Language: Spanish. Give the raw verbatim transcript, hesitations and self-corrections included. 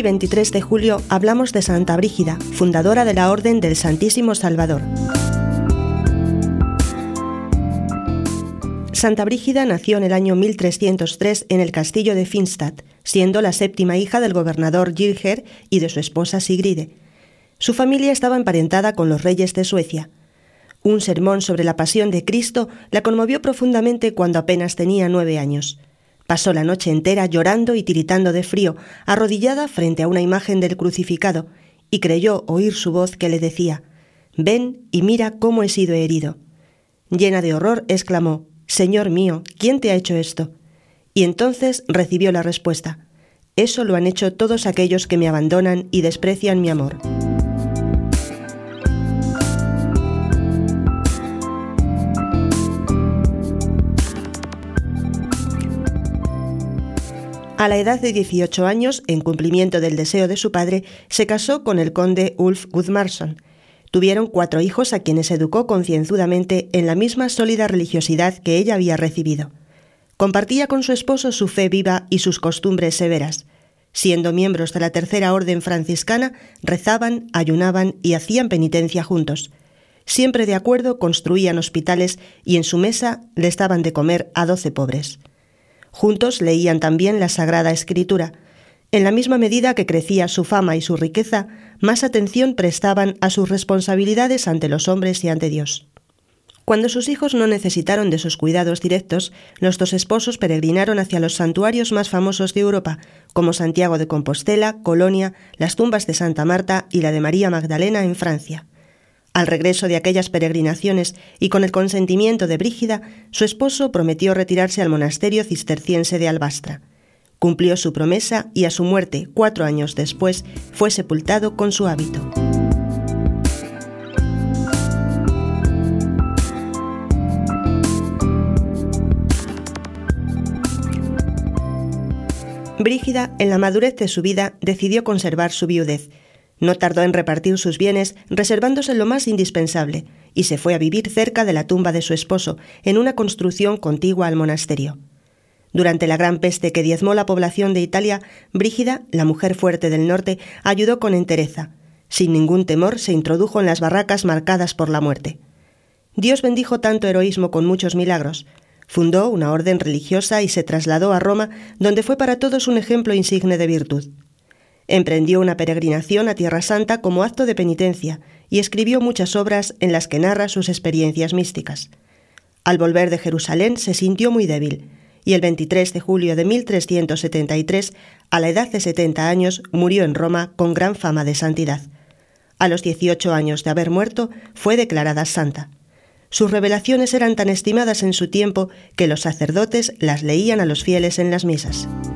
veintitrés de julio hablamos de Santa Brígida, fundadora de la Orden del Santísimo Salvador. Santa Brígida nació en el año mil trescientos tres en el castillo de Finstad, siendo la séptima hija del gobernador Girger y de su esposa Sigride. Su familia estaba emparentada con los reyes de Suecia. Un sermón sobre la pasión de Cristo la conmovió profundamente cuando apenas tenía nueve años. Pasó la noche entera llorando y tiritando de frío, arrodillada frente a una imagen del crucificado, y creyó oír su voz que le decía: «Ven y mira cómo he sido herido». Llena de horror, exclamó: «Señor mío, ¿quién te ha hecho esto?». Y entonces recibió la respuesta: «Eso lo han hecho todos aquellos que me abandonan y desprecian mi amor». A la edad de dieciocho años, en cumplimiento del deseo de su padre, se casó con el conde Ulf Gudmarsson. Tuvieron cuatro hijos a quienes educó concienzudamente en la misma sólida religiosidad que ella había recibido. Compartía con su esposo su fe viva y sus costumbres severas. Siendo miembros de la Tercera Orden franciscana, rezaban, ayunaban y hacían penitencia juntos. Siempre de acuerdo, construían hospitales y en su mesa les daban de comer a doce pobres. Juntos leían también la Sagrada Escritura. En la misma medida que crecía su fama y su riqueza, más atención prestaban a sus responsabilidades ante los hombres y ante Dios. Cuando sus hijos no necesitaron de sus cuidados directos, los dos esposos peregrinaron hacia los santuarios más famosos de Europa, como Santiago de Compostela, Colonia, las tumbas de Santa Marta y la de María Magdalena en Francia. Al regreso de aquellas peregrinaciones y con el consentimiento de Brígida, su esposo prometió retirarse al monasterio cisterciense de Albastra. Cumplió su promesa y a su muerte, cuatro años después, fue sepultado con su hábito. Brígida, en la madurez de su vida, decidió conservar su viudez. No tardó en repartir sus bienes, reservándose lo más indispensable, y se fue a vivir cerca de la tumba de su esposo, en una construcción contigua al monasterio. Durante la gran peste que diezmó la población de Italia, Brígida, la mujer fuerte del norte, ayudó con entereza. Sin ningún temor se introdujo en las barracas marcadas por la muerte. Dios bendijo tanto heroísmo con muchos milagros. Fundó una orden religiosa y se trasladó a Roma, donde fue para todos un ejemplo insigne de virtud. Emprendió una peregrinación a Tierra Santa como acto de penitencia y escribió muchas obras en las que narra sus experiencias místicas. Al volver de Jerusalén se sintió muy débil y el veintitrés de julio de mil trescientos setenta y tres, a la edad de setenta años, murió en Roma con gran fama de santidad. A los dieciocho años de haber muerto, fue declarada santa. Sus revelaciones eran tan estimadas en su tiempo que los sacerdotes las leían a los fieles en las misas.